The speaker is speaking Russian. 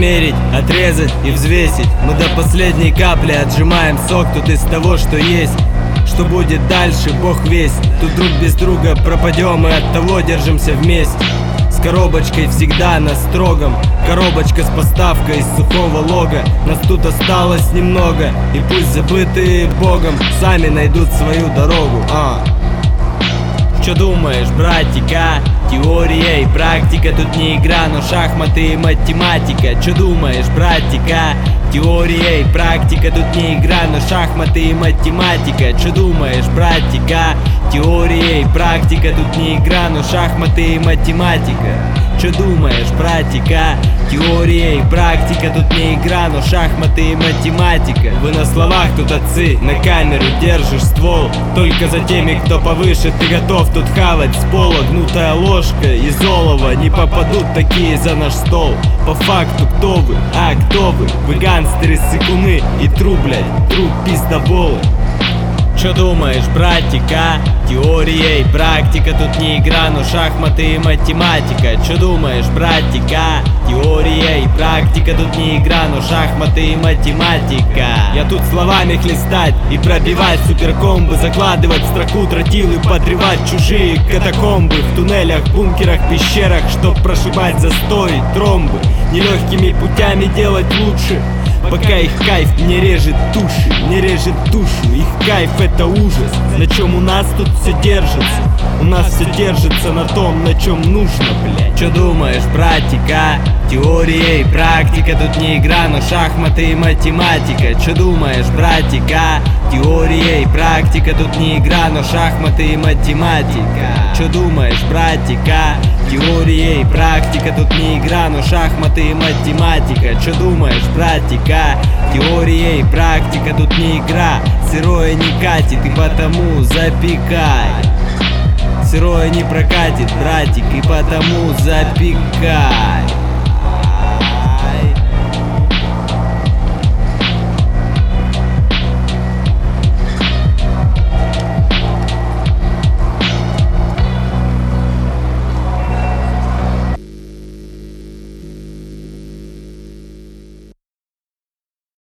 измерить, отрезать и взвесить. Мы до последней капли отжимаем сок тут из того, что есть. Что будет дальше, Бог весть. Тут друг без друга пропадем, и от того держимся вместе. С коробочкой всегда на строгом. Коробочка с поставкой из сухого лога. Нас тут осталось немного, и пусть забытые Богом сами найдут свою дорогу. Чё думаешь, братика? Теория и практика тут не игра, но шахматы и математика. Чё думаешь, братика? Теория и практика тут не игра, но шахматы и математика. Чё думаешь, братика? Теория и практика тут не игра, но шахматы и математика. Чё думаешь, братика? Теория и практика тут не игра, но шахматы и математика. Вы на словах тут отцы, на камеру держишь ствол. Только за теми, кто повыше, ты готов тут хавать с пола. Гнутая ложка из олова, не попадут такие за наш стол. По факту кто вы? А кто вы? Вы гангстеры, сыкуны и тру, блядь, тру пиздоболы. Чё думаешь, братика? Теория и практика тут не игра, но шахматы и математика. Чё думаешь, братика? Теория и практика тут не игра, но шахматы и математика. Я тут словами хлестать и пробивать суперкомбы, закладывать в строку тротилы, подрывать чужие катакомбы. В туннелях, бункерах, пещерах, чтоб прошибать застои, тромбы. Нелегкими путями делать лучше, пока их кайф не режет души, не режет душу. Их кайф это ужас. На чем у нас тут все держится? У нас все держится на том, на чем нужно, блядь. Чё думаешь, братика? Теория и практика тут не игра, но шахматы и математика. Чё думаешь, братика? Теория и практика тут не игра, но шахматы и математика. Чё думаешь, братика? Теория и практика тут не игра, но шахматы и математика. Чё думаешь, братика? Теория и практика тут не игра. Сырое не катит, и потому запекай. Сырое не прокатит, братик, и потому запекай.